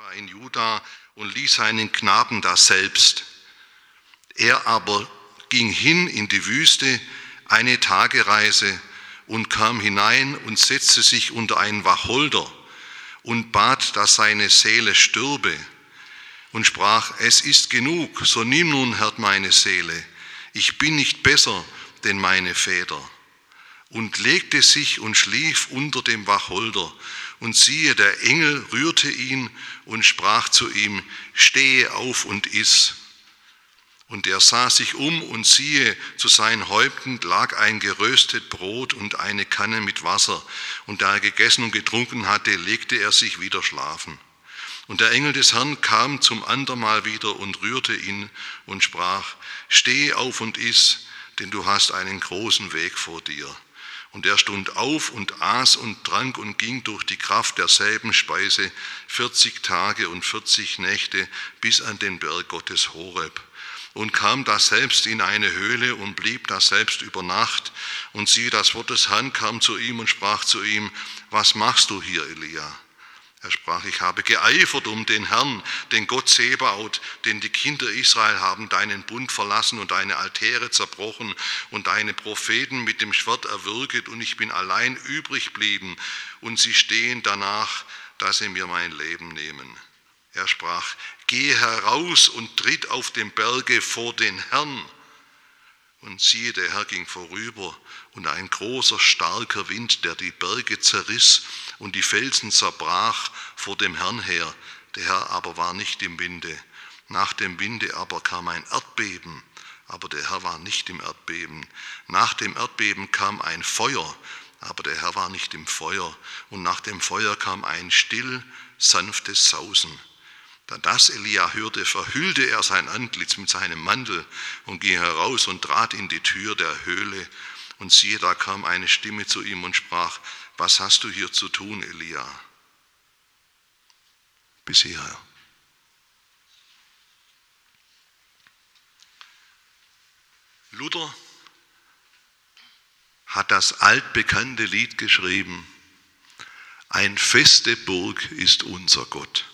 war in Juda und ließ seinen Knaben daselbst. Er aber ging hin in die Wüste, eine Tagereise, und kam hinein und setzte sich unter einen Wacholder und bat, dass seine Seele stürbe, und sprach: Es ist genug, so nimm nun, Herr, meine Seele, ich bin nicht besser denn meine Väter. Und legte sich und schlief unter dem Wacholder. Und siehe, der Engel rührte ihn und sprach zu ihm: Stehe auf und iss. Und er sah sich um, und siehe, zu seinen Häupten lag ein geröstet Brot und eine Kanne mit Wasser. Und da er gegessen und getrunken hatte, legte er sich wieder schlafen. Und der Engel des Herrn kam zum andermal wieder und rührte ihn und sprach: Steh auf und iss, denn du hast einen großen Weg vor dir. Und er stund auf und aß und trank und ging durch die Kraft derselben Speise 40 Tage und 40 Nächte bis an den Berg Gottes Horeb. Und kam daselbst in eine Höhle und blieb daselbst über Nacht. Und siehe, das Wort des Herrn kam zu ihm und sprach zu ihm: Was machst du hier, Elia? Er sprach: Ich habe geeifert um den Herrn, den Gott Zebaoth, denn die Kinder Israel haben deinen Bund verlassen und deine Altäre zerbrochen und deine Propheten mit dem Schwert erwürget, und ich bin allein übrig geblieben, und sie stehen danach, dass sie mir mein Leben nehmen. Er sprach: Geh heraus und tritt auf dem Berge vor den Herrn. Und siehe, der Herr ging vorüber, und ein großer, starker Wind, der die Berge zerriss und die Felsen zerbrach, vor dem Herrn her. Der Herr aber war nicht im Winde. Nach dem Winde aber kam ein Erdbeben, aber der Herr war nicht im Erdbeben. Nach dem Erdbeben kam ein Feuer, aber der Herr war nicht im Feuer. Und nach dem Feuer kam ein still, sanftes Sausen. Da das Elia hörte, verhüllte er sein Antlitz mit seinem Mantel und ging heraus und trat in die Tür der Höhle. Und siehe, da kam eine Stimme zu ihm und sprach: Was hast du hier zu tun, Elia? Bis hierher. Luther hat das altbekannte Lied geschrieben: Ein feste Burg ist unser Gott.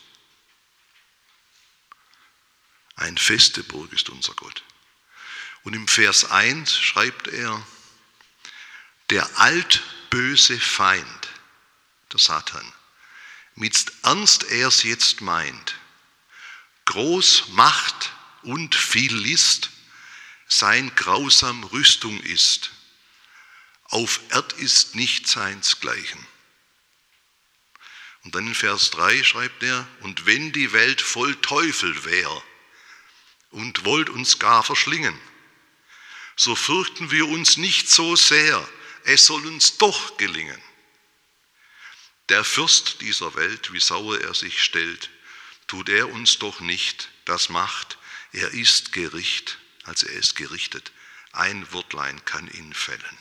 Ein feste Burg ist unser Gott. Und im Vers 1 schreibt er: Der altböse Feind, der Satan, mit ernst er's jetzt meint, groß Macht und viel List, sein grausam Rüstung ist, auf Erd ist nicht seinsgleichen. Und dann in Vers 3 schreibt er: Und wenn die Welt voll Teufel wär und wollt uns gar verschlingen, so fürchten wir uns nicht so sehr, es soll uns doch gelingen. Der Fürst dieser Welt, wie sauer er sich stellt, tut er uns doch nicht das Macht, er ist Gericht, also er ist gerichtet, ein Wörtlein kann ihn fällen.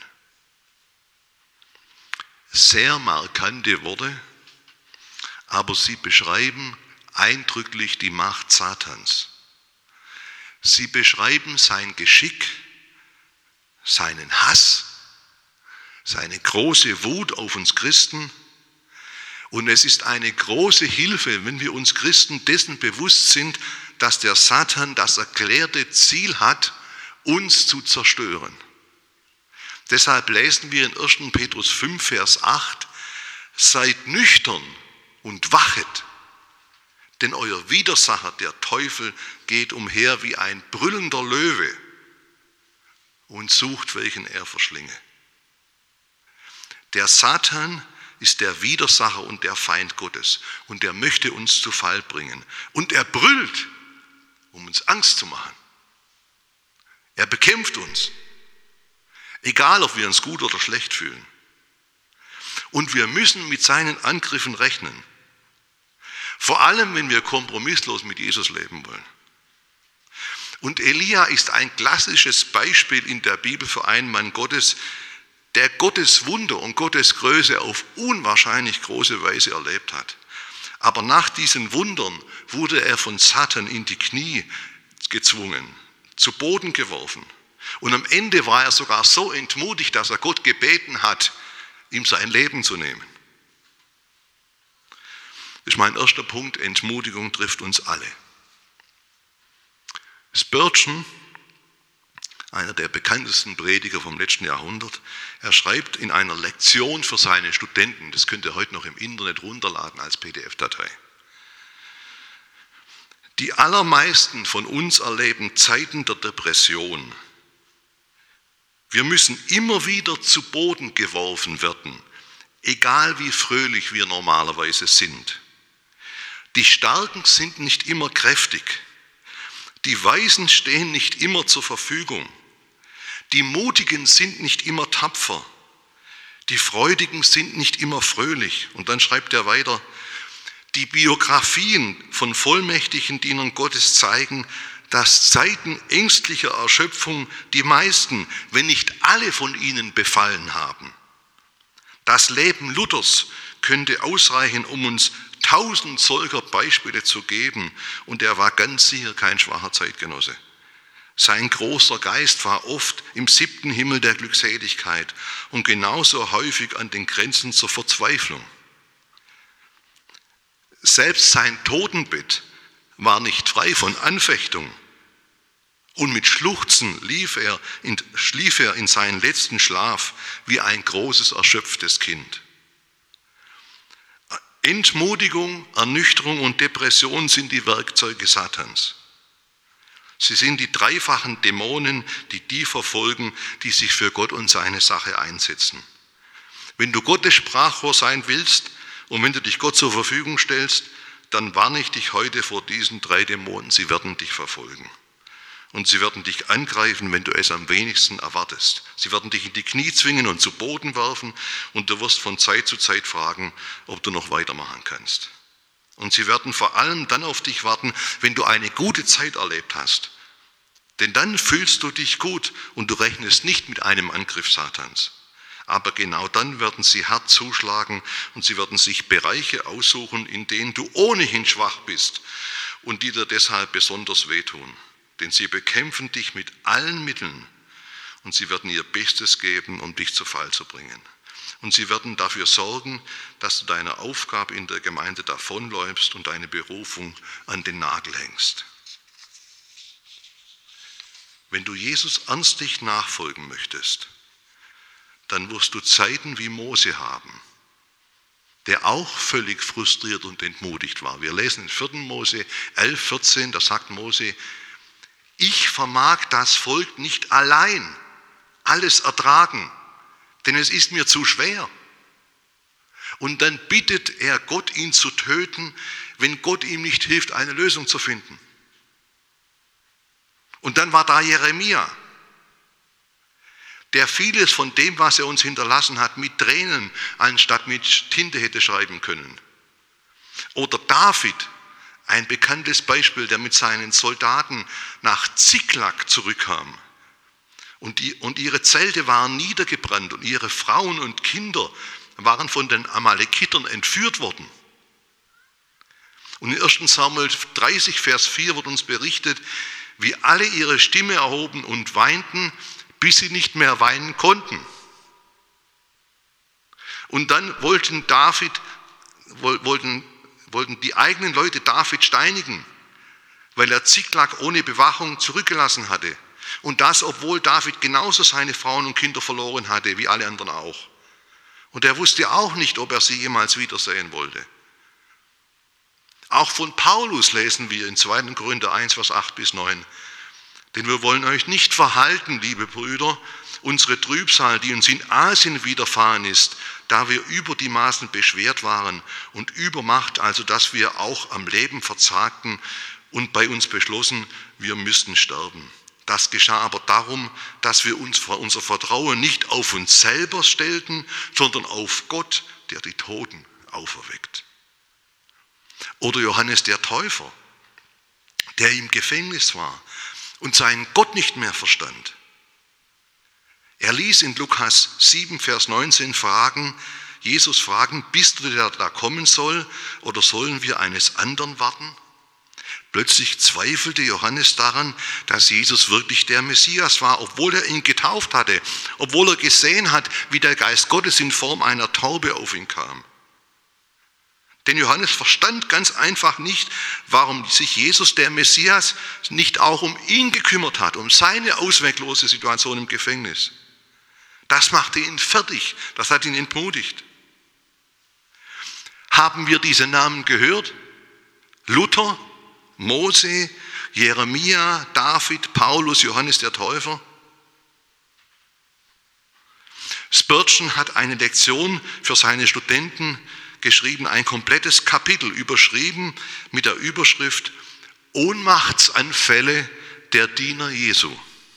Sehr markante Worte, aber sie beschreiben eindrücklich die Macht Satans. Sie beschreiben sein Geschick, seinen Hass, seine große Wut auf uns Christen. Und es ist eine große Hilfe, wenn wir uns Christen dessen bewusst sind, dass der Satan das erklärte Ziel hat, uns zu zerstören. Deshalb lesen wir in 1. Petrus 5, Vers 8: Seid nüchtern und wachet, denn euer Widersacher, der Teufel, geht umher wie ein brüllender Löwe und sucht, welchen er verschlinge. Der Satan ist der Widersacher und der Feind Gottes, und er möchte uns zu Fall bringen. Und er brüllt, um uns Angst zu machen. Er bekämpft uns, egal ob wir uns gut oder schlecht fühlen. Und wir müssen mit seinen Angriffen rechnen. Vor allem, wenn wir kompromisslos mit Jesus leben wollen. Und Elia ist ein klassisches Beispiel in der Bibel für einen Mann Gottes, der Gottes Wunder und Gottes Größe auf unwahrscheinlich große Weise erlebt hat. Aber nach diesen Wundern wurde er von Satan in die Knie gezwungen, zu Boden geworfen. Und am Ende war er sogar so entmutigt, dass er Gott gebeten hat, ihm sein Leben zu nehmen. Das ist mein erster Punkt. Entmutigung trifft uns alle. Spurgeon, einer der bekanntesten Prediger vom letzten Jahrhundert, er schreibt in einer Lektion für seine Studenten, das könnt ihr heute noch im Internet runterladen als PDF-Datei: Die allermeisten von uns erleben Zeiten der Depression. Wir müssen immer wieder zu Boden geworfen werden, egal wie fröhlich wir normalerweise sind. Die Starken sind nicht immer kräftig. Die Weisen stehen nicht immer zur Verfügung. Die Mutigen sind nicht immer tapfer. Die Freudigen sind nicht immer fröhlich. Und dann schreibt er weiter: Die Biografien von vollmächtigen Dienern Gottes zeigen, dass Zeiten ängstlicher Erschöpfung die meisten, wenn nicht alle von ihnen befallen haben. Das Leben Luthers könnte ausreichen, um uns 1000 solcher Beispiele zu geben, und er war ganz sicher kein schwacher Zeitgenosse. Sein großer Geist war oft im 7. Himmel der Glückseligkeit und genauso häufig an den Grenzen zur Verzweiflung. Selbst sein Totenbett war nicht frei von Anfechtung, und mit Schluchzen schlief er in seinen letzten Schlaf wie ein großes, erschöpftes Kind. Entmutigung, Ernüchterung und Depression sind die Werkzeuge Satans. Sie sind die dreifachen Dämonen, die verfolgen, die sich für Gott und seine Sache einsetzen. Wenn du Gottes Sprachrohr sein willst und wenn du dich Gott zur Verfügung stellst, dann warne ich dich heute vor diesen 3 Dämonen. Sie werden dich verfolgen. Und sie werden dich angreifen, wenn du es am wenigsten erwartest. Sie werden dich in die Knie zwingen und zu Boden werfen, und du wirst von Zeit zu Zeit fragen, ob du noch weitermachen kannst. Und sie werden vor allem dann auf dich warten, wenn du eine gute Zeit erlebt hast. Denn dann fühlst du dich gut und du rechnest nicht mit einem Angriff Satans. Aber genau dann werden sie hart zuschlagen und sie werden sich Bereiche aussuchen, in denen du ohnehin schwach bist und die dir deshalb besonders wehtun. Denn sie bekämpfen dich mit allen Mitteln und sie werden ihr Bestes geben, um dich zu Fall zu bringen. Und sie werden dafür sorgen, dass du deiner Aufgabe in der Gemeinde davonläufst und deine Berufung an den Nagel hängst. Wenn du Jesus ernstlich nachfolgen möchtest, dann wirst du Zeiten wie Mose haben, der auch völlig frustriert und entmutigt war. Wir lesen in 4. Mose 11,14, da sagt Mose: Ich vermag das Volk nicht allein alles ertragen, denn es ist mir zu schwer. Und dann bittet er Gott, ihn zu töten, wenn Gott ihm nicht hilft, eine Lösung zu finden. Und dann war da Jeremia, der vieles von dem, was er uns hinterlassen hat, mit Tränen anstatt mit Tinte hätte schreiben können. Oder David, ein bekanntes Beispiel, der mit seinen Soldaten nach Ziklag zurückkam. Und ihre Zelte waren niedergebrannt und ihre Frauen und Kinder waren von den Amalekitern entführt worden. Und in 1. Samuel 30, Vers 4 wird uns berichtet, wie alle ihre Stimme erhoben und weinten, bis sie nicht mehr weinen konnten. Und dann wollten die eigenen Leute David steinigen, weil er Ziklag ohne Bewachung zurückgelassen hatte. Und das, obwohl David genauso seine Frauen und Kinder verloren hatte, wie alle anderen auch. Und er wusste auch nicht, ob er sie jemals wiedersehen wollte. Auch von Paulus lesen wir in 2. Korinther 1, Vers 8 bis 9. Denn wir wollen euch nicht verhalten, liebe Brüder, unsere Trübsal, die uns in Asien widerfahren ist, da wir über die Maßen beschwert waren und Übermacht, also dass wir auch am Leben verzagten und bei uns beschlossen, wir müssten sterben. Das geschah aber darum, dass wir unser Vertrauen nicht auf uns selber stellten, sondern auf Gott, der die Toten auferweckt. Oder Johannes der Täufer, der im Gefängnis war und seinen Gott nicht mehr verstand. Er ließ in Lukas 7, Vers 19 Jesus fragen, bist du der da kommen soll, oder sollen wir eines anderen warten? Plötzlich zweifelte Johannes daran, dass Jesus wirklich der Messias war, obwohl er ihn getauft hatte, obwohl er gesehen hat, wie der Geist Gottes in Form einer Taube auf ihn kam. Denn Johannes verstand ganz einfach nicht, warum sich Jesus, der Messias, nicht auch um ihn gekümmert hat, um seine ausweglose Situation im Gefängnis. Das machte ihn fertig, das hat ihn entmutigt. Haben wir diese Namen gehört? Luther, Mose, Jeremia, David, Paulus, Johannes der Täufer? Spurgeon hat eine Lektion für seine Studenten geschrieben, ein komplettes Kapitel überschrieben mit der Überschrift Ohnmachtsanfälle der Diener Jesu.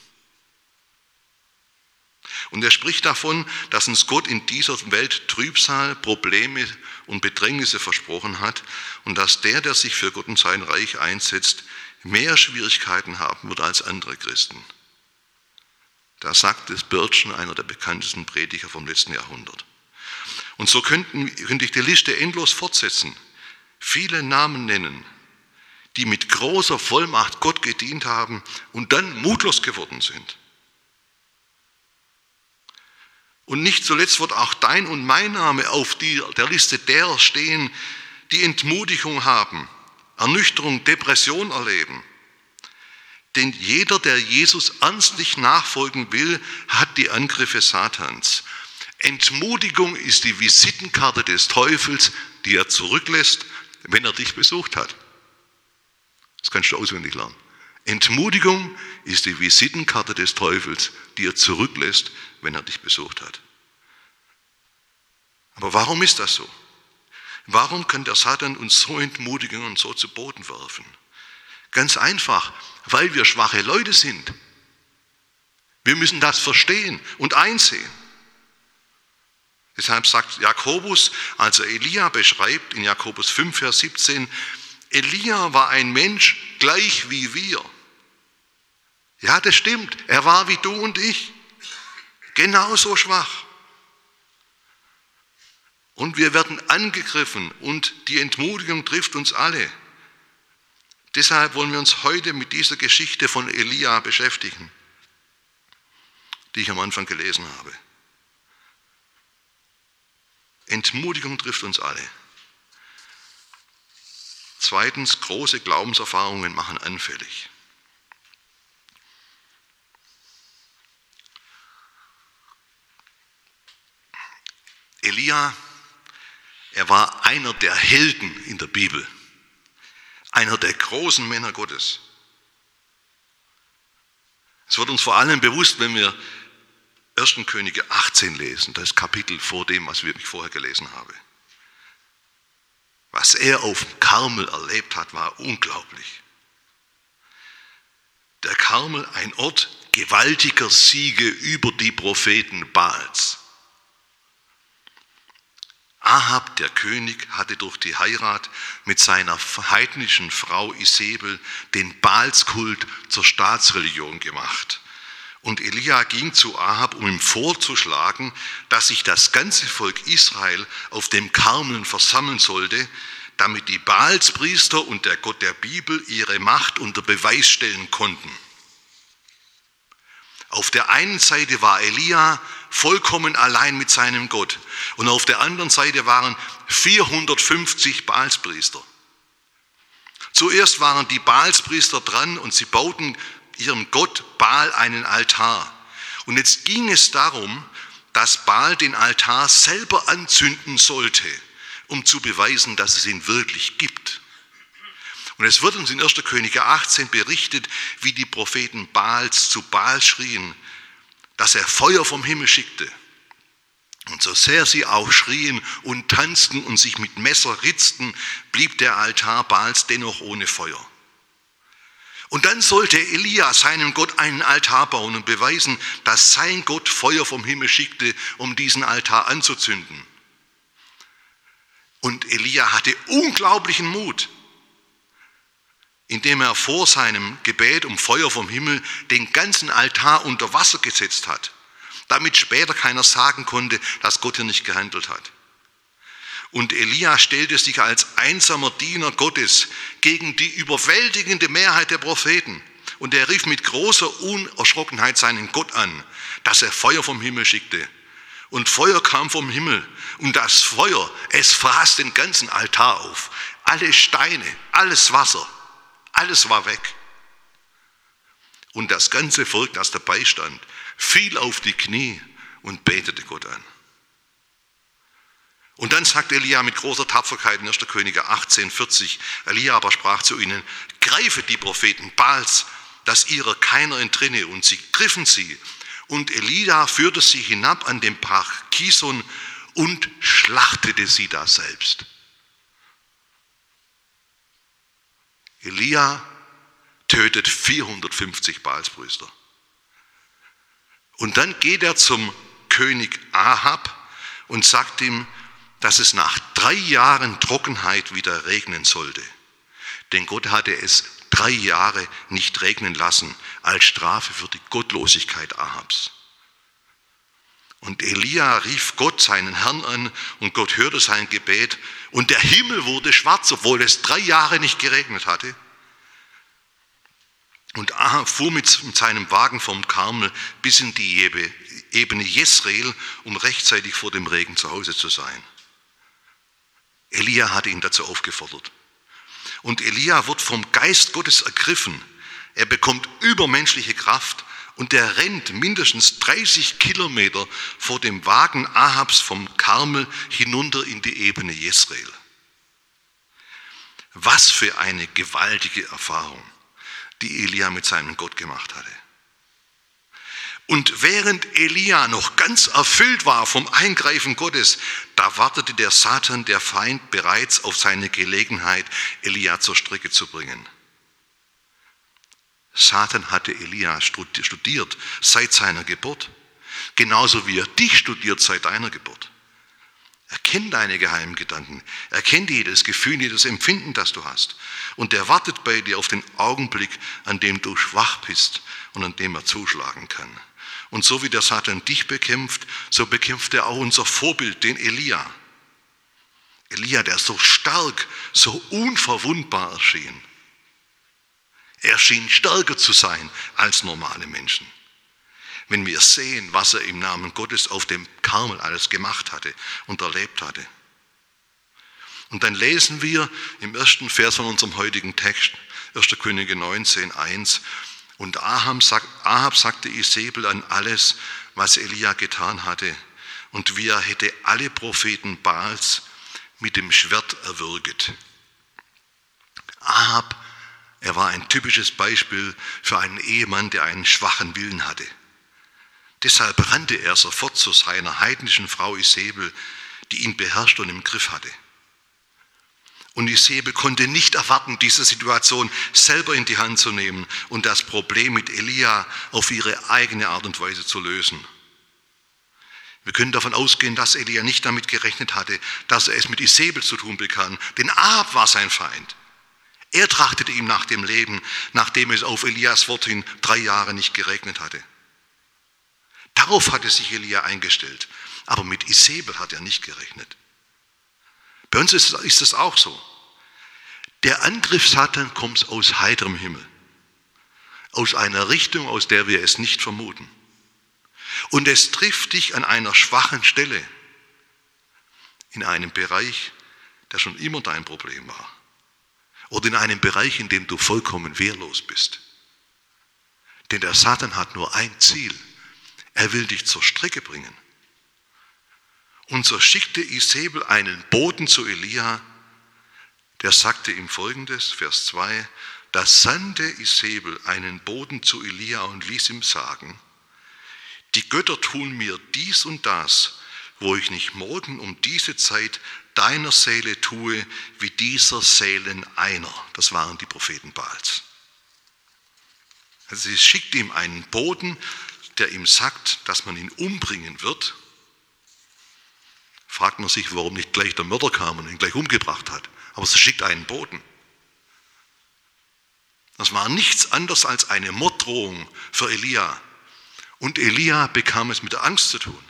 Und er spricht davon, dass uns Gott in dieser Welt Trübsal, Probleme und Bedrängnisse versprochen hat und dass der sich für Gott und sein Reich einsetzt, mehr Schwierigkeiten haben wird als andere Christen. Da sagte Spurgeon, einer der bekanntesten Prediger vom letzten Jahrhundert. Und so könnte ich die Liste endlos fortsetzen, viele Namen nennen, die mit großer Vollmacht Gott gedient haben und dann mutlos geworden sind. Und nicht zuletzt wird auch dein und mein Name auf der Liste derer stehen, die Entmutigung haben, Ernüchterung, Depression erleben. Denn jeder, der Jesus ernstlich nachfolgen will, hat die Angriffe Satans. Entmutigung ist die Visitenkarte des Teufels, die er zurücklässt, wenn er dich besucht hat. Das kannst du auswendig lernen. Entmutigung ist die Visitenkarte des Teufels, die er zurücklässt, wenn er dich besucht hat. Aber warum ist das so? Warum kann der Satan uns so entmutigen und so zu Boden werfen? Ganz einfach, weil wir schwache Leute sind. Wir müssen das verstehen und einsehen. Deshalb sagt Jakobus, als er Elia beschreibt, in Jakobus 5, Vers 17, Elia war ein Mensch gleich wie wir. Ja, das stimmt, er war wie du und ich, genauso schwach. Und wir werden angegriffen und die Entmutigung trifft uns alle. Deshalb wollen wir uns heute mit dieser Geschichte von Elia beschäftigen, die ich am Anfang gelesen habe. Entmutigung trifft uns alle. Zweitens, große Glaubenserfahrungen machen anfällig. Elia, er war einer der Helden in der Bibel, einer der großen Männer Gottes. Es wird uns vor allem bewusst, wenn wir 1. Könige 18 lesen, das Kapitel vor dem, was ich vorher gelesen habe. Was er auf dem Karmel erlebt hat, war unglaublich. Der Karmel, ein Ort gewaltiger Siege über die Propheten Baals. Ahab, der König, hatte durch die Heirat mit seiner heidnischen Frau Isabel den Baalskult zur Staatsreligion gemacht. Und Elia ging zu Ahab, um ihm vorzuschlagen, dass sich das ganze Volk Israel auf dem Karmel versammeln sollte, damit die Baalspriester und der Gott der Bibel ihre Macht unter Beweis stellen konnten. Auf der einen Seite war Elia vollkommen allein mit seinem Gott und auf der anderen Seite waren 450 Baalspriester. Zuerst waren die Baalspriester dran und sie bauten ihrem Gott Baal einen Altar. Und jetzt ging es darum, dass Baal den Altar selber anzünden sollte, um zu beweisen, dass es ihn wirklich gibt. Und es wird uns in 1. Könige 18 berichtet, wie die Propheten Baals zu Baal schrien, dass er Feuer vom Himmel schickte. Und so sehr sie auch schrien und tanzten und sich mit Messer ritzten, blieb der Altar Baals dennoch ohne Feuer. Und dann sollte Elia seinem Gott einen Altar bauen und beweisen, dass sein Gott Feuer vom Himmel schickte, um diesen Altar anzuzünden. Und Elia hatte unglaublichen Mut, indem er vor seinem Gebet um Feuer vom Himmel den ganzen Altar unter Wasser gesetzt hat, damit später keiner sagen konnte, dass Gott hier nicht gehandelt hat. Und Elia stellte sich als einsamer Diener Gottes gegen die überwältigende Mehrheit der Propheten. Und er rief mit großer Unerschrockenheit seinen Gott an, dass er Feuer vom Himmel schickte. Und Feuer kam vom Himmel und das Feuer, es fraß den ganzen Altar auf. Alle Steine, alles Wasser, alles war weg. Und das ganze Volk, das dabei stand, fiel auf die Knie und betete Gott an. Und dann sagt Elia mit großer Tapferkeit in 1. Könige 18,40, Elia aber sprach zu ihnen, greifet die Propheten Baals, dass ihrer keiner entrinne. Und sie griffen sie. Und Elia führte sie hinab an den Bach Kison und schlachtete sie da selbst. Elia tötet 450 Baalspriester. Und dann geht er zum König Ahab und sagt ihm, dass es nach 3 Jahren Trockenheit wieder regnen sollte. Denn Gott hatte es 3 Jahre nicht regnen lassen, als Strafe für die Gottlosigkeit Ahabs. Und Elia rief Gott, seinen Herrn, an und Gott hörte sein Gebet und der Himmel wurde schwarz, obwohl es 3 Jahre nicht geregnet hatte. Und Ahab fuhr mit seinem Wagen vom Karmel bis in die Ebene Jezreel, um rechtzeitig vor dem Regen zu Hause zu sein. Elia hatte ihn dazu aufgefordert. Und Elia wird vom Geist Gottes ergriffen. Er bekommt übermenschliche Kraft und er rennt mindestens 30 Kilometer vor dem Wagen Ahabs vom Karmel hinunter in die Ebene Jezreel. Was für eine gewaltige Erfahrung, die Elia mit seinem Gott gemacht hatte. Und während Elia noch ganz erfüllt war vom Eingreifen Gottes, da wartete der Satan, der Feind, bereits auf seine Gelegenheit, Elia zur Strecke zu bringen. Satan hatte Elia studiert seit seiner Geburt, genauso wie er dich studiert seit deiner Geburt. Er kennt deine geheimen Gedanken, er kennt jedes Gefühl, jedes Empfinden, das du hast. Und er wartet bei dir auf den Augenblick, an dem du schwach bist und an dem er zuschlagen kann. Und so wie der Satan dich bekämpft, so bekämpft er auch unser Vorbild, den Elia. Elia, der so stark, so unverwundbar erschien. Er schien stärker zu sein als normale Menschen. Wenn wir sehen, was er im Namen Gottes auf dem Karmel alles gemacht hatte und erlebt hatte. Und dann lesen wir im 1. Vers von unserem heutigen Text, 1. Könige 19,1, und Ahab sagte Isebel an alles, was Elia getan hatte, und wie er hätte alle Propheten Baals mit dem Schwert erwürget. Ahab, er war ein typisches Beispiel für einen Ehemann, der einen schwachen Willen hatte. Deshalb rannte er sofort zu seiner heidnischen Frau Isebel, die ihn beherrscht und im Griff hatte. Und Isebel konnte nicht erwarten, diese Situation selber in die Hand zu nehmen und das Problem mit Elia auf ihre eigene Art und Weise zu lösen. Wir können davon ausgehen, dass Elia nicht damit gerechnet hatte, dass er es mit Isebel zu tun bekam, denn Ahab war sein Feind. Er trachtete ihm nach dem Leben, nachdem es auf Elias Wort hin 3 Jahre nicht geregnet hatte. Darauf hatte sich Elia eingestellt, aber mit Isebel hat er nicht gerechnet. Bei uns ist es auch so. Der Angriff Satan kommt aus heiterem Himmel, aus einer Richtung, aus der wir es nicht vermuten. Und es trifft dich an einer schwachen Stelle, in einem Bereich, der schon immer dein Problem war. Oder in einem Bereich, in dem du vollkommen wehrlos bist. Denn der Satan hat nur ein Ziel. Er will dich zur Strecke bringen. Und so schickte Isebel einen Boten zu Elia, der sagte ihm Folgendes, Vers 2, da sandte Isebel einen Boten zu Elia und ließ ihm sagen, die Götter tun mir dies und das, wo ich nicht morgen um diese Zeit deiner Seele tue, wie dieser Seelen einer. Das waren die Propheten Baals. Also sie schickt ihm einen Boten, der ihm sagt, dass man ihn umbringen wird. Fragt man sich, warum nicht gleich der Mörder kam und ihn gleich umgebracht hat. Aber sie schickt einen Boten. Das war nichts anderes als eine Morddrohung für Elia. Und Elia bekam es mit der Angst zu tun.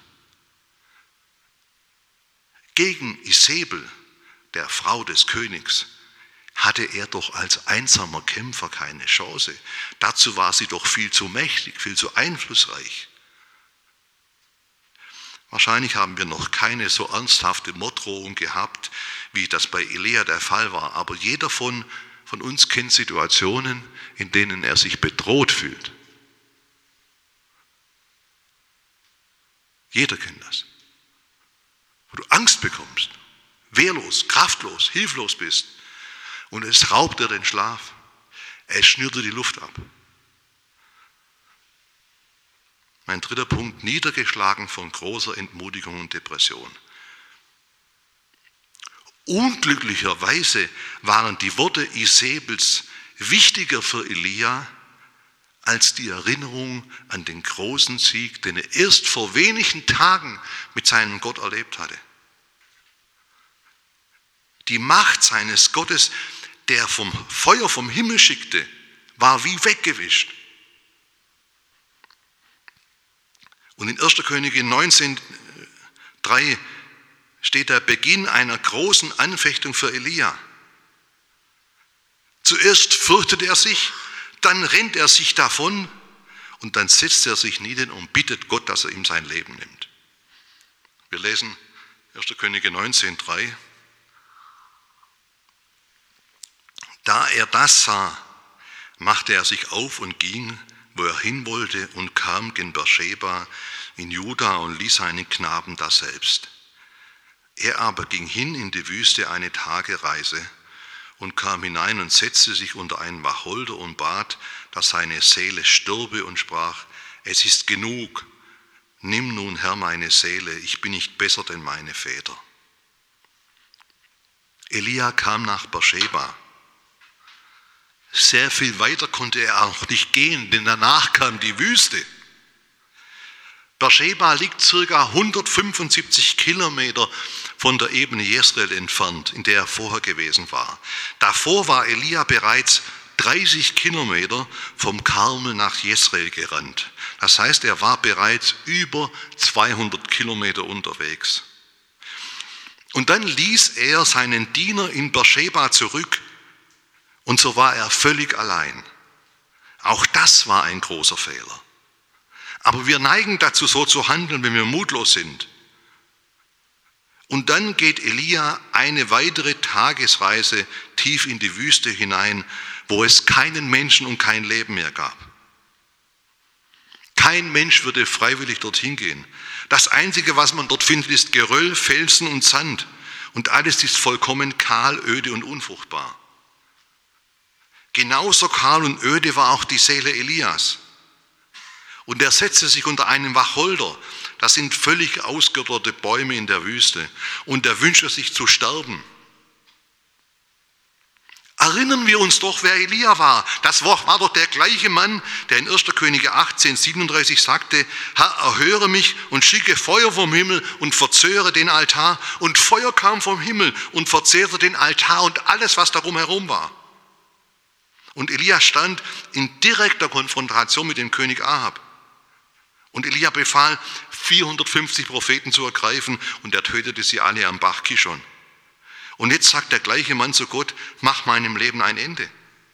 Gegen Isebel, der Frau des Königs, hatte er doch als einsamer Kämpfer keine Chance. Dazu war sie doch viel zu mächtig, viel zu einflussreich. Wahrscheinlich haben wir noch keine so ernsthafte Morddrohung gehabt, wie das bei Elia der Fall war. Aber jeder von uns kennt Situationen, in denen er sich bedroht fühlt. Jeder kennt das. Wo du Angst bekommst, wehrlos, kraftlos, hilflos bist und es raubt dir den Schlaf. Es schnürt dir die Luft ab. Mein dritter Punkt, niedergeschlagen von großer Entmutigung und Depression. Unglücklicherweise waren die Worte Isebels wichtiger für Elia als die Erinnerung an den großen Sieg, den er erst vor wenigen Tagen mit seinem Gott erlebt hatte. Die Macht seines Gottes, der vom Feuer vom Himmel schickte, war wie weggewischt. Und in 1. Könige 19,3 steht der Beginn einer großen Anfechtung für Elia. Zuerst fürchtet er sich, dann rennt er sich davon und dann setzt er sich nieder und bittet Gott, dass er ihm sein Leben nimmt. Wir lesen 1. Könige 19,3. Da er das sah, machte er sich auf und ging, wo er hin wollte, und kam gen Beersheba in Juda und ließ seinen Knaben daselbst. Er aber ging hin in die Wüste eine Tagereise und kam hinein und setzte sich unter einen Wacholder und bat, dass seine Seele stürbe, und sprach: Es ist genug, nimm nun, Herr, meine Seele, ich bin nicht besser denn meine Väter. Elia kam nach Beersheba. Sehr viel weiter konnte er auch nicht gehen, denn danach kam die Wüste. Beersheba liegt ca. 175 Kilometer von der Ebene Jezreel entfernt, in der er vorher gewesen war. Davor war Elia bereits 30 Kilometer vom Karmel nach Jezreel gerannt. Das heißt, er war bereits über 200 Kilometer unterwegs. Und dann ließ er seinen Diener in Beersheba zurück. Und so war er völlig allein. Auch das war ein großer Fehler. Aber wir neigen dazu, so zu handeln, wenn wir mutlos sind. Und dann geht Elia eine weitere Tagesreise tief in die Wüste hinein, wo es keinen Menschen und kein Leben mehr gab. Kein Mensch würde freiwillig dorthin gehen. Das Einzige, was man dort findet, ist Geröll, Felsen und Sand. Und alles ist vollkommen kahl, öde und unfruchtbar. Genauso kahl und öde war auch die Seele Elias. Und er setzte sich unter einen Wacholder. Das sind völlig ausgerottete Bäume in der Wüste. Und er wünschte sich zu sterben. Erinnern wir uns doch, wer Elia war. Das war doch der gleiche Mann, der in 1. Könige 18,37 sagte: Herr, erhöre mich und schicke Feuer vom Himmel und verzehre den Altar. Und Feuer kam vom Himmel und verzehrte den Altar und alles, was darum herum war. Und Elia stand in direkter Konfrontation mit dem König Ahab. Und Elia befahl, 450 Propheten zu ergreifen, und er tötete sie alle am Bach Kishon. Und jetzt sagt der gleiche Mann zu Gott: Mach meinem Leben ein Ende.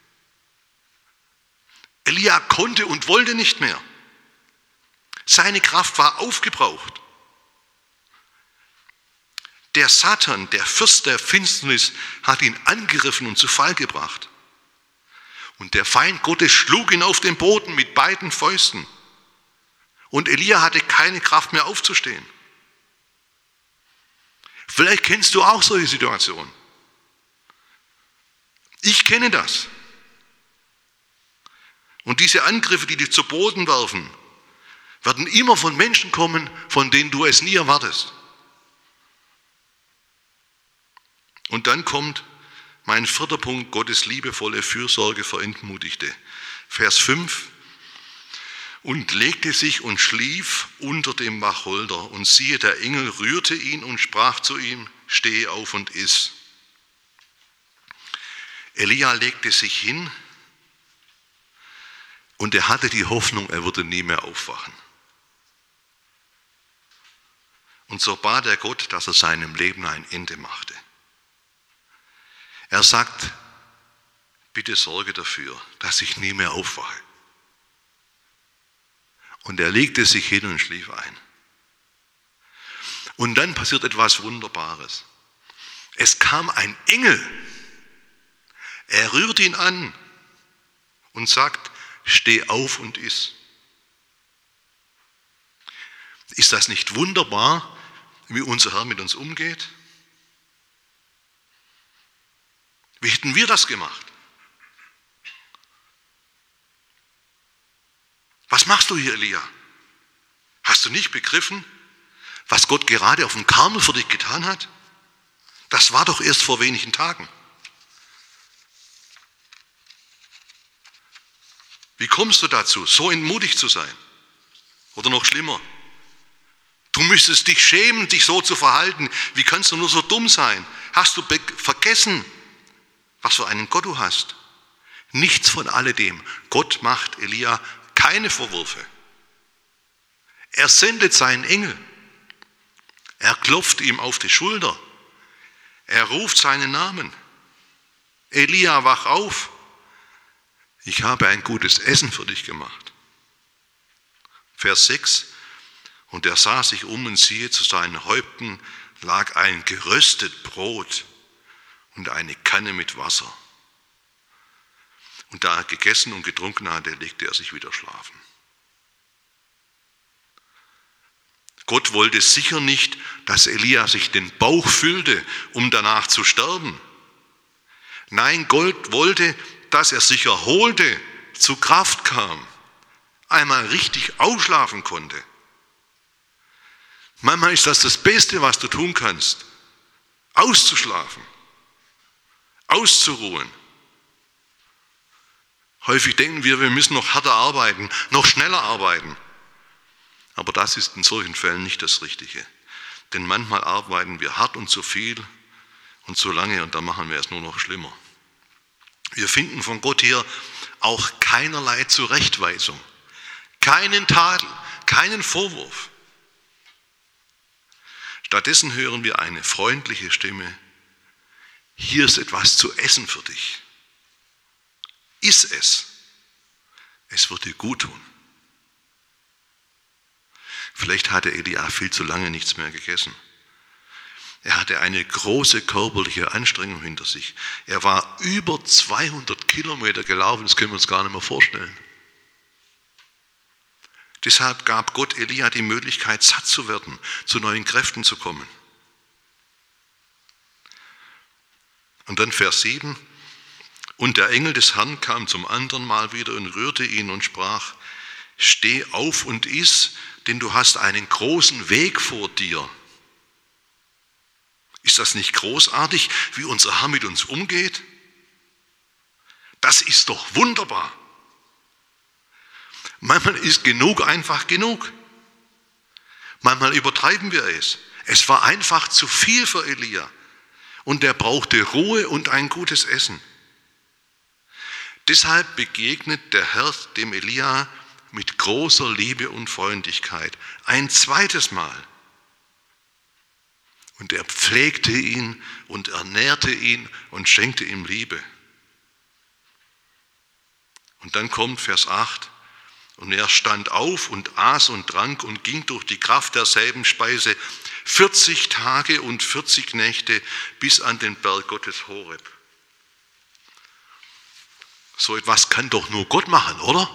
Elia konnte und wollte nicht mehr. Seine Kraft war aufgebraucht. Der Satan, der Fürst der Finsternis, hat ihn angegriffen und zu Fall gebracht. Und der Feind Gottes schlug ihn auf den Boden mit beiden Fäusten. Und Elia hatte keine Kraft mehr aufzustehen. Vielleicht kennst du auch solche Situationen. Ich kenne das. Und diese Angriffe, die dich zu Boden werfen, werden immer von Menschen kommen, von denen du es nie erwartest. Und dann kommt mein vierter Punkt: Gottes liebevolle Fürsorge für Entmutigte. Vers 5. Und legte sich und schlief unter dem Wacholder. Und siehe, der Engel rührte ihn und sprach zu ihm: Steh auf und iss. Elia legte sich hin und er hatte die Hoffnung, er würde nie mehr aufwachen. Und so bat er Gott, dass er seinem Leben ein Ende machte. Er sagt: Bitte sorge dafür, dass ich nie mehr aufwache. Und er legte sich hin und schlief ein. Und dann passiert etwas Wunderbares. Es kam ein Engel. Er rührt ihn an und sagt, steh auf und iss. Ist das nicht wunderbar, wie unser Herr mit uns umgeht? Wie hätten wir das gemacht? Was machst du hier, Elia? Hast du nicht begriffen, was Gott gerade auf dem Karmel für dich getan hat? Das war doch erst vor wenigen Tagen. Wie kommst du dazu, so entmutigt zu sein? Oder noch schlimmer, du müsstest dich schämen, dich so zu verhalten. Wie kannst du nur so dumm sein? Hast du vergessen, was für einen Gott du hast? Nichts von alledem. Gott macht Elia keine Vorwürfe. Er sendet seinen Engel. Er klopft ihm auf die Schulter. Er ruft seinen Namen. Elia, wach auf. Ich habe ein gutes Essen für dich gemacht. Vers 6. Und er sah sich um und siehe, zu seinen Häupten lag ein geröstet Brot und eine Kanne mit Wasser. Und da er gegessen und getrunken hatte, legte er sich wieder schlafen. Gott wollte sicher nicht, dass Elia sich den Bauch füllte, um danach zu sterben. Nein, Gott wollte, dass er sich erholte, zu Kraft kam, einmal richtig ausschlafen konnte. Manchmal ist das Beste, was du tun kannst, auszuschlafen, auszuruhen. Häufig denken wir müssen noch härter arbeiten, noch schneller arbeiten. Aber das ist in solchen Fällen nicht das Richtige. Denn manchmal arbeiten wir hart und zu viel und zu lange und dann machen wir es nur noch schlimmer. Wir finden von Gott hier auch keinerlei Zurechtweisung, keinen Tadel, keinen Vorwurf. Stattdessen hören wir eine freundliche Stimme. Hier ist etwas zu essen für dich. Iss es. Es wird dir gut tun. Vielleicht hatte Elia viel zu lange nichts mehr gegessen. Er hatte eine große körperliche Anstrengung hinter sich. Er war über 200 Kilometer gelaufen, das können wir uns gar nicht mehr vorstellen. Deshalb gab Gott Elia die Möglichkeit, satt zu werden, zu neuen Kräften zu kommen. Und dann Vers 7. Und der Engel des Herrn kam zum anderen Mal wieder und rührte ihn und sprach, steh auf und iss, denn du hast einen großen Weg vor dir. Ist das nicht großartig, wie unser Herr mit uns umgeht? Das ist doch wunderbar. Manchmal ist genug einfach genug. Manchmal übertreiben wir es. Es war einfach zu viel für Elia. Und er brauchte Ruhe und ein gutes Essen. Deshalb begegnet der Herr dem Elia mit großer Liebe und Freundlichkeit ein zweites Mal. Und er pflegte ihn und ernährte ihn und schenkte ihm Liebe. Und dann kommt Vers 8. Und er stand auf und aß und trank und ging durch die Kraft derselben Speise 40 Tage und 40 Nächte bis an den Berg Gottes Horeb. So etwas kann doch nur Gott machen, oder?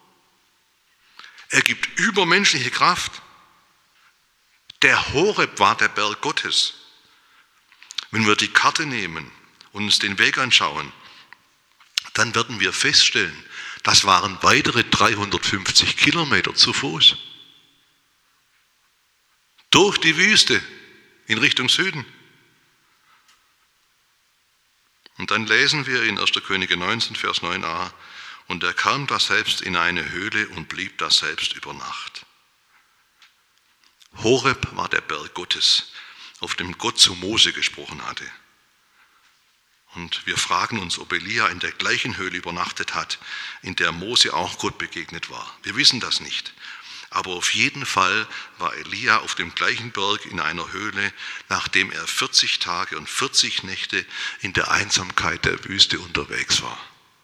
Er gibt übermenschliche Kraft. Der Horeb war der Berg Gottes. Wenn wir die Karte nehmen und uns den Weg anschauen, dann werden wir feststellen, das waren weitere 350 Kilometer zu Fuß. Durch die Wüste in Richtung Süden. Und dann lesen wir in 1. Könige 19, Vers 9a, und er kam daselbst in eine Höhle und blieb daselbst über Nacht. Horeb war der Berg Gottes, auf dem Gott zu Mose gesprochen hatte. Und wir fragen uns, ob Elia in der gleichen Höhle übernachtet hat, in der Mose auch Gott begegnet war. Wir wissen das nicht. Aber auf jeden Fall war Elia auf dem gleichen Berg in einer Höhle, nachdem er 40 Tage und 40 Nächte in der Einsamkeit der Wüste unterwegs war.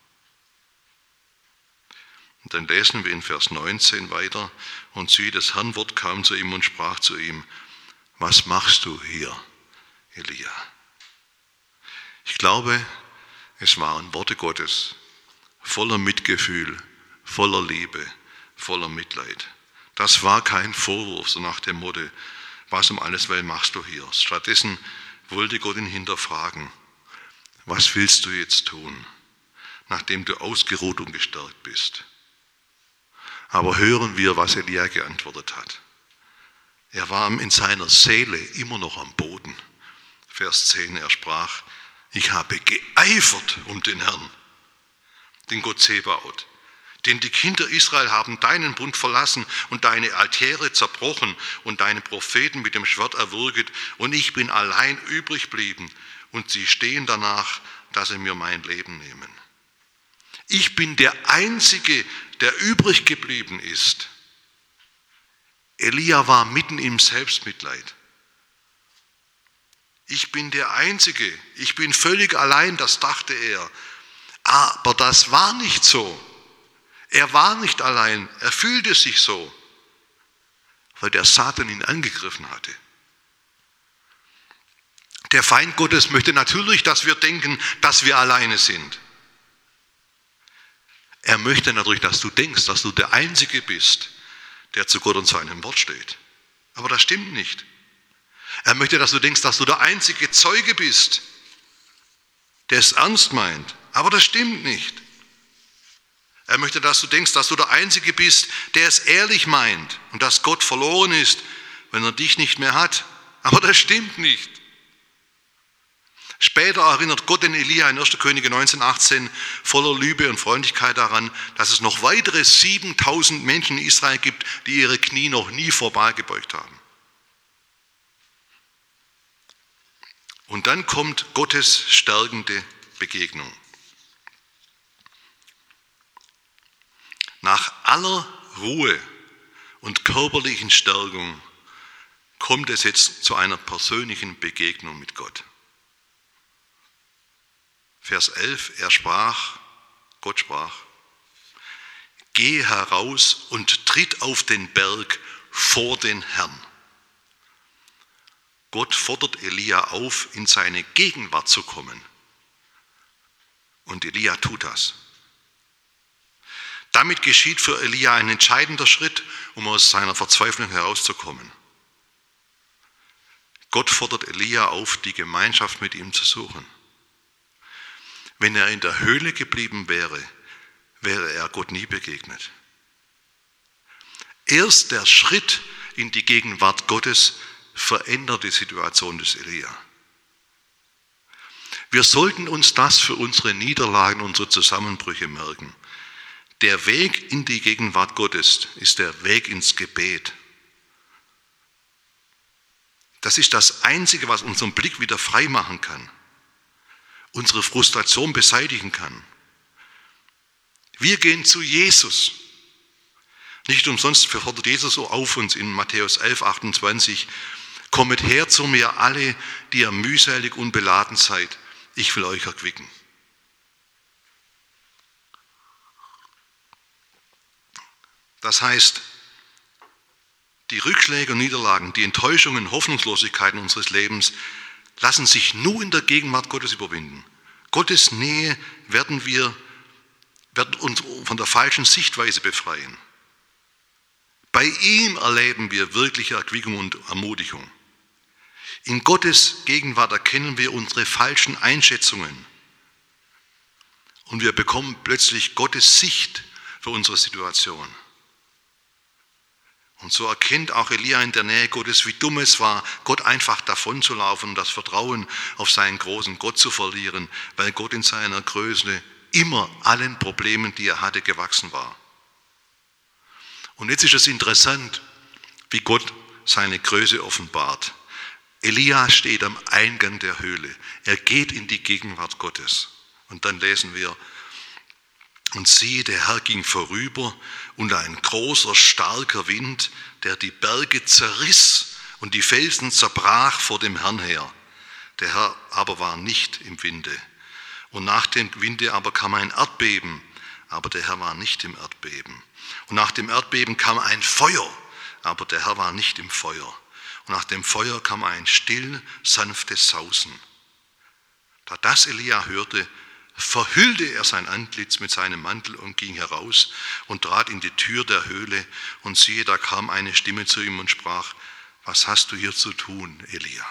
Und dann lesen wir in Vers 19 weiter, und siehe, das Herrn Wort kam zu ihm und sprach zu ihm, was machst du hier, Elia? Ich glaube, es waren Worte Gottes, voller Mitgefühl, voller Liebe, voller Mitleid. Das war kein Vorwurf, so nach dem Motto, was um alles Welt machst du hier? Stattdessen wollte Gott ihn hinterfragen, was willst du jetzt tun, nachdem du ausgeruht und gestärkt bist? Aber hören wir, was Elia geantwortet hat. Er war in seiner Seele immer noch am Boden. Vers 10, er sprach, ich habe geeifert um den Herrn, den Gott Zebaoth. Denn die Kinder Israel haben deinen Bund verlassen und deine Altäre zerbrochen und deine Propheten mit dem Schwert erwürget. Und ich bin allein übrig geblieben und sie stehen danach, dass sie mir mein Leben nehmen. Ich bin der Einzige, der übrig geblieben ist. Elia war mitten im Selbstmitleid. Ich bin der Einzige, ich bin völlig allein, das dachte er. Aber das war nicht so. Er war nicht allein, er fühlte sich so, weil der Satan ihn angegriffen hatte. Der Feind Gottes möchte natürlich, dass wir denken, dass wir alleine sind. Er möchte natürlich, dass du denkst, dass du der Einzige bist, der zu Gott und seinem Wort steht. Aber das stimmt nicht. Er möchte, dass du denkst, dass du der einzige Zeuge bist, der es ernst meint. Aber das stimmt nicht. Er möchte, dass du denkst, dass du der Einzige bist, der es ehrlich meint und dass Gott verloren ist, wenn er dich nicht mehr hat. Aber das stimmt nicht. Später erinnert Gott den Elia in 1. Könige 19,18 voller Liebe und Freundlichkeit daran, dass es noch weitere 7000 Menschen in Israel gibt, die ihre Knie noch nie vorbeigebeugt haben. Und dann kommt Gottes stärkende Begegnung. Nach aller Ruhe und körperlichen Stärkung kommt es jetzt zu einer persönlichen Begegnung mit Gott. Vers 11, Gott sprach, geh heraus und tritt auf den Berg vor den Herrn. Gott fordert Elia auf, in seine Gegenwart zu kommen. Und Elia tut das. Damit geschieht für Elia ein entscheidender Schritt, um aus seiner Verzweiflung herauszukommen. Gott fordert Elia auf, die Gemeinschaft mit ihm zu suchen. Wenn er in der Höhle geblieben wäre, wäre er Gott nie begegnet. Erst der Schritt in die Gegenwart Gottes verändert die Situation des Elia. Wir sollten uns das für unsere Niederlagen, unsere Zusammenbrüche merken. Der Weg in die Gegenwart Gottes ist der Weg ins Gebet. Das ist das Einzige, was unseren Blick wieder frei machen kann, unsere Frustration beseitigen kann. Wir gehen zu Jesus. Nicht umsonst fordert Jesus so auf uns in Matthäus 11, 28, kommet her zu mir alle, die ihr mühselig und beladen seid, ich will euch erquicken. Das heißt, die Rückschläge und Niederlagen, die Enttäuschungen, Hoffnungslosigkeiten unseres Lebens lassen sich nur in der Gegenwart Gottes überwinden. Gottes Nähe werden uns von der falschen Sichtweise befreien. Bei ihm erleben wir wirkliche Erquickung und Ermutigung. In Gottes Gegenwart erkennen wir unsere falschen Einschätzungen und wir bekommen plötzlich Gottes Sicht für unsere Situation. Und so erkennt auch Elia in der Nähe Gottes, wie dumm es war, Gott einfach davonzulaufen und das Vertrauen auf seinen großen Gott zu verlieren, weil Gott in seiner Größe immer allen Problemen, die er hatte, gewachsen war. Und jetzt ist es interessant, wie Gott seine Größe offenbart. Elia steht am Eingang der Höhle. Er geht in die Gegenwart Gottes. Und dann lesen wir, und siehe, der Herr ging vorüber und ein großer, starker Wind, der die Berge zerriss und die Felsen zerbrach vor dem Herrn her. Der Herr aber war nicht im Winde. Und nach dem Winde aber kam ein Erdbeben, aber der Herr war nicht im Erdbeben. Und nach dem Erdbeben kam ein Feuer, aber der Herr war nicht im Feuer. und nach dem Feuer kam ein still, sanftes Sausen. Da das Elia hörte, verhüllte er sein Antlitz mit seinem Mantel und ging heraus und trat in die Tür der Höhle. Und siehe, da kam eine Stimme zu ihm und sprach: Was hast du hier zu tun, Elia?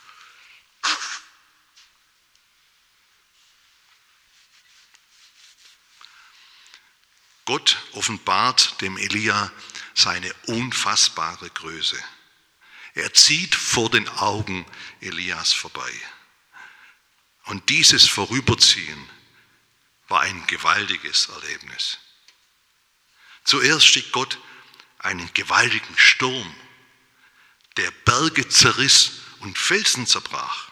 Gott offenbart dem Elia seine unfassbare Größe. Er zieht vor den Augen Elias vorbei. Und dieses Vorüberziehen war ein gewaltiges Erlebnis. Zuerst schickt Gott einen gewaltigen Sturm, der Berge zerriss und Felsen zerbrach.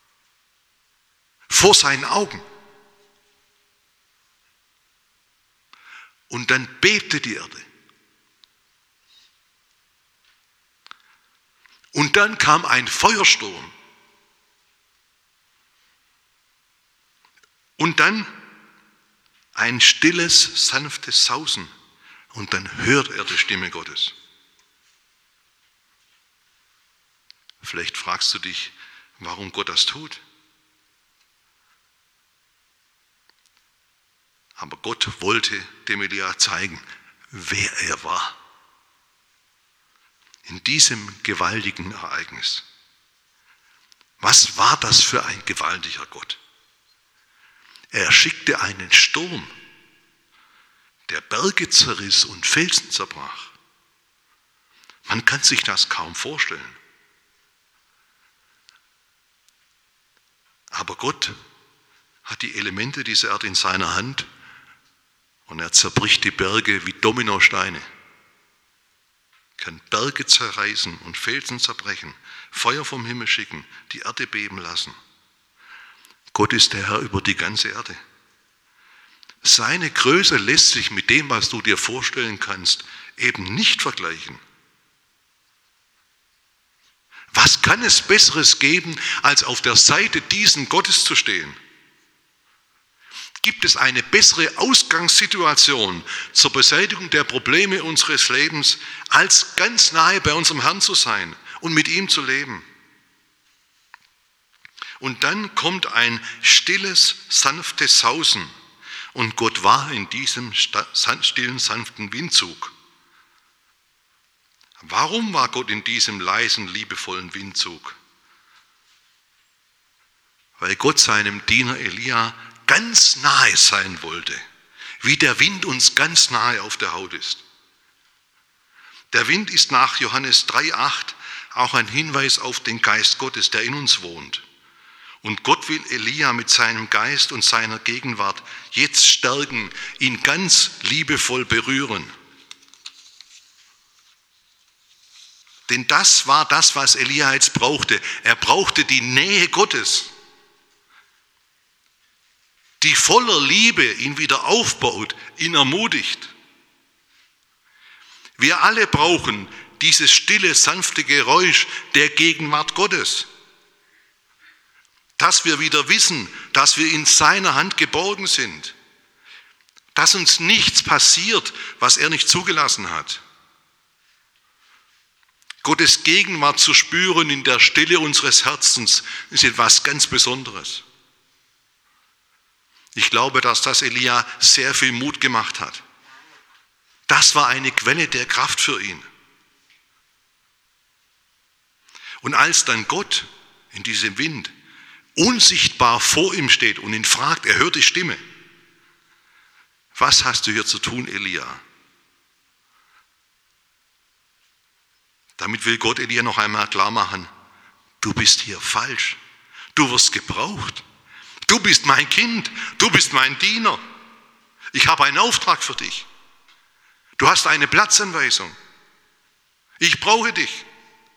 Vor seinen Augen. Und dann bebte die Erde. Und dann kam ein Feuersturm. Und dann ein stilles, sanftes Sausen. Und dann hört er die Stimme Gottes. Vielleicht fragst du dich, warum Gott das tut. Aber Gott wollte dem Elia zeigen, wer er war. In diesem gewaltigen Ereignis. Was war das für ein gewaltiger Gott? Er schickte einen Sturm, der Berge zerriss und Felsen zerbrach. Man kann sich das kaum vorstellen. Aber Gott hat die Elemente dieser Erde in seiner Hand und er zerbricht die Berge wie Dominosteine. Kann Berge zerreißen und Felsen zerbrechen, Feuer vom Himmel schicken, die Erde beben lassen. Gott ist der Herr über die ganze Erde. Seine Größe lässt sich mit dem, was du dir vorstellen kannst, eben nicht vergleichen. Was kann es Besseres geben, als auf der Seite diesen Gottes zu stehen? Gibt es eine bessere Ausgangssituation zur Beseitigung der Probleme unseres Lebens, als ganz nahe bei unserem Herrn zu sein und mit ihm zu leben? Und dann kommt ein stilles, sanftes Sausen und Gott war in diesem stillen, sanften Windzug. Warum war Gott in diesem leisen, liebevollen Windzug? Weil Gott seinem Diener Elia ganz nahe sein wollte, wie der Wind uns ganz nahe auf der Haut ist. Der Wind ist nach Johannes 3,8 auch ein Hinweis auf den Geist Gottes, der in uns wohnt. Und Gott will Elia mit seinem Geist und seiner Gegenwart jetzt stärken, ihn ganz liebevoll berühren. Denn das war das, was Elia jetzt brauchte. Er brauchte die Nähe Gottes, die voller Liebe ihn wieder aufbaut, ihn ermutigt. Wir alle brauchen dieses stille, sanfte Geräusch der Gegenwart Gottes. Dass wir wieder wissen, dass wir in seiner Hand geborgen sind. Dass uns nichts passiert, was er nicht zugelassen hat. Gottes Gegenwart zu spüren in der Stille unseres Herzens ist etwas ganz Besonderes. Ich glaube, dass das Elia sehr viel Mut gemacht hat. Das war eine Quelle der Kraft für ihn. Und als dann Gott in diesem Wind unsichtbar vor ihm steht und ihn fragt, er hört die Stimme: Was hast du hier zu tun, Elia? Damit will Gott Elia noch einmal klar machen: Du bist hier falsch. Du wirst gebraucht. Du bist mein Kind. Du bist mein Diener. Ich habe einen Auftrag für dich. Du hast eine Platzanweisung. Ich brauche dich.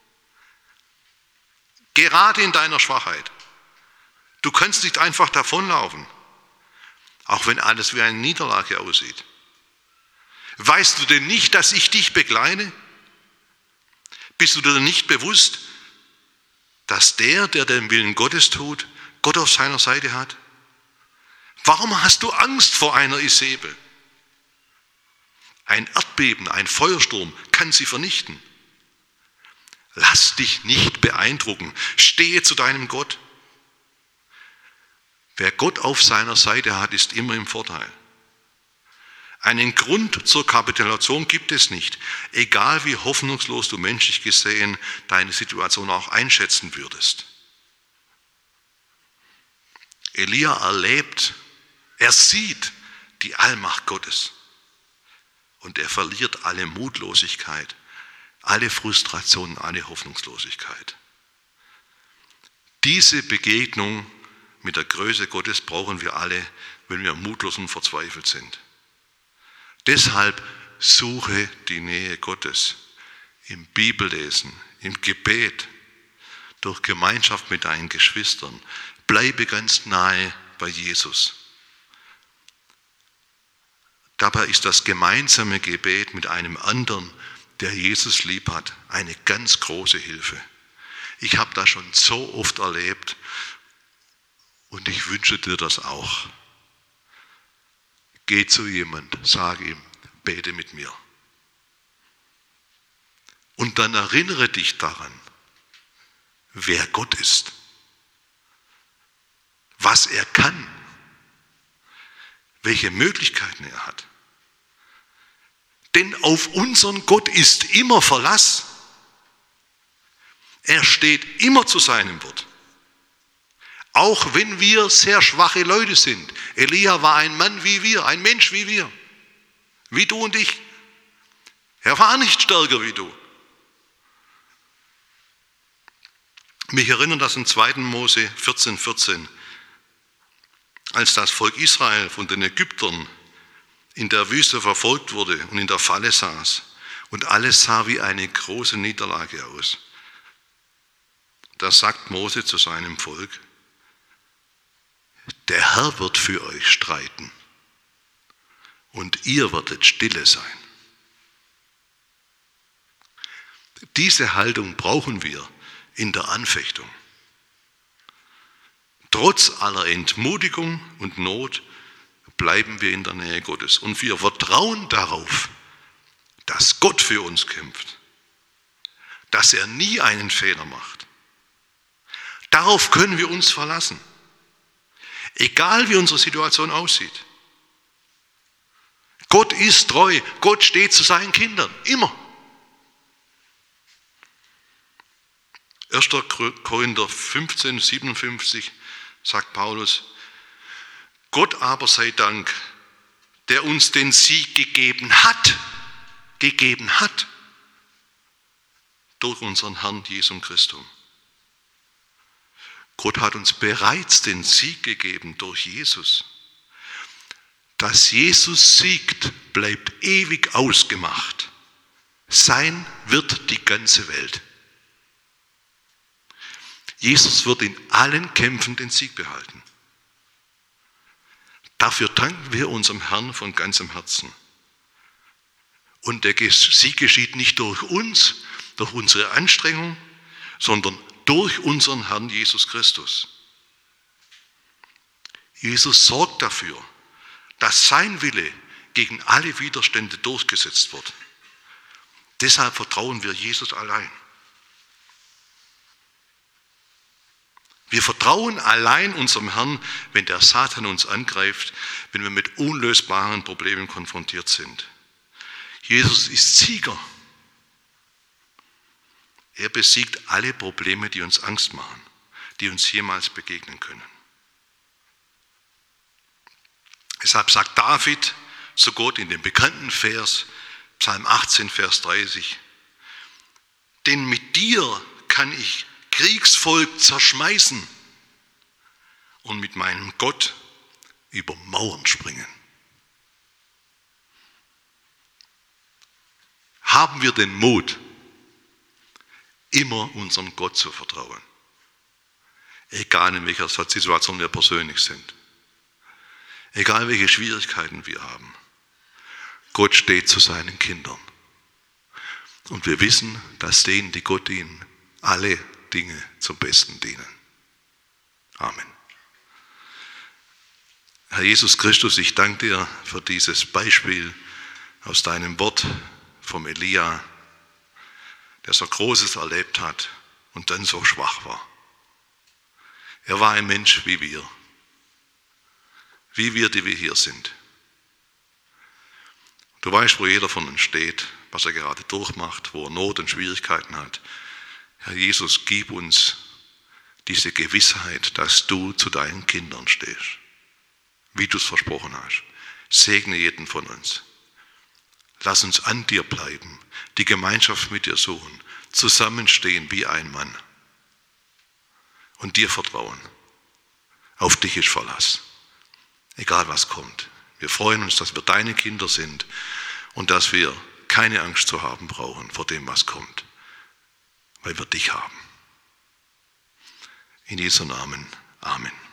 Gerade in deiner Schwachheit. Du kannst nicht einfach davonlaufen, auch wenn alles wie eine Niederlage aussieht. Weißt du denn nicht, dass ich dich begleite? Bist du dir nicht bewusst, dass der den Willen Gottes tut, Gott auf seiner Seite hat? Warum hast du Angst vor einer Isebel? Ein Erdbeben, ein Feuersturm kann sie vernichten. Lass dich nicht beeindrucken. Stehe zu deinem Gott. Wer Gott auf seiner Seite hat, ist immer im Vorteil. Einen Grund zur Kapitulation gibt es nicht, egal wie hoffnungslos du menschlich gesehen deine Situation auch einschätzen würdest. Elia erlebt, er sieht die Allmacht Gottes und er verliert alle Mutlosigkeit, alle Frustration, alle Hoffnungslosigkeit. Diese Begegnung mit der Größe Gottes brauchen wir alle, wenn wir mutlos und verzweifelt sind. Deshalb suche die Nähe Gottes im Bibellesen, im Gebet, durch Gemeinschaft mit deinen Geschwistern. Bleibe ganz nahe bei Jesus. Dabei ist das gemeinsame Gebet mit einem anderen, der Jesus lieb hat, eine ganz große Hilfe. Ich habe das schon so oft erlebt und ich wünsche dir das auch. Geh zu jemand, sag ihm, bete mit mir. Und dann erinnere dich daran, wer Gott ist, was er kann, welche Möglichkeiten er hat. Denn auf unseren Gott ist immer Verlass. Er steht immer zu seinem Wort. Auch wenn wir sehr schwache Leute sind. Elia war ein Mann wie wir, ein Mensch wie wir. Wie du und ich. Er war nicht stärker wie du. Mich erinnert das in 2. Mose 14,14, als das Volk Israel von den Ägyptern in der Wüste verfolgt wurde und in der Falle saß. Und alles sah wie eine große Niederlage aus. Da sagt Mose zu seinem Volk, der Herr wird für euch streiten und ihr werdet stille sein. Diese Haltung brauchen wir in der Anfechtung. Trotz aller Entmutigung und Not bleiben wir in der Nähe Gottes und wir vertrauen darauf, dass Gott für uns kämpft, dass er nie einen Fehler macht. Darauf können wir uns verlassen. Egal wie unsere Situation aussieht. Gott ist treu, Gott steht zu seinen Kindern, immer. 1. Korinther 15, 57 sagt Paulus, Gott aber sei Dank, der uns den Sieg gegeben hat, durch unseren Herrn Jesus Christus. Gott hat uns bereits den Sieg gegeben durch Jesus. Dass Jesus siegt, bleibt ewig ausgemacht. Sein wird die ganze Welt. Jesus wird in allen Kämpfen den Sieg behalten. Dafür danken wir unserem Herrn von ganzem Herzen. Und der Sieg geschieht nicht durch uns, durch unsere Anstrengung, sondern durch unseren Herrn Jesus Christus. Jesus sorgt dafür, dass sein Wille gegen alle Widerstände durchgesetzt wird. Deshalb vertrauen wir Jesus allein. Wir vertrauen allein unserem Herrn, wenn der Satan uns angreift, wenn wir mit unlösbaren Problemen konfrontiert sind. Jesus ist Sieger. Er besiegt alle Probleme, die uns Angst machen, die uns jemals begegnen können. Deshalb sagt David zu Gott in dem bekannten Vers, Psalm 18, Vers 30, denn mit dir kann ich Kriegsvolk zerschmeißen und mit meinem Gott über Mauern springen. Haben wir den Mut, immer unserem Gott zu vertrauen. Egal in welcher Situation wir persönlich sind. Egal welche Schwierigkeiten wir haben. Gott steht zu seinen Kindern. Und wir wissen, dass denen, die Gott dienen, alle Dinge zum Besten dienen. Amen. Herr Jesus Christus, ich danke dir für dieses Beispiel aus deinem Wort vom Elia, der so Großes erlebt hat und dann so schwach war. Er war ein Mensch wie wir, die wir hier sind. Du weißt, wo jeder von uns steht, was er gerade durchmacht, wo er Not und Schwierigkeiten hat. Herr Jesus, gib uns diese Gewissheit, dass du zu deinen Kindern stehst, wie du es versprochen hast. Segne jeden von uns. Lass uns an dir bleiben, die Gemeinschaft mit dir suchen, zusammenstehen wie ein Mann und dir vertrauen. Auf dich ist Verlass, egal was kommt. Wir freuen uns, dass wir deine Kinder sind und dass wir keine Angst zu haben brauchen vor dem, was kommt, weil wir dich haben. In Jesu Namen. Amen.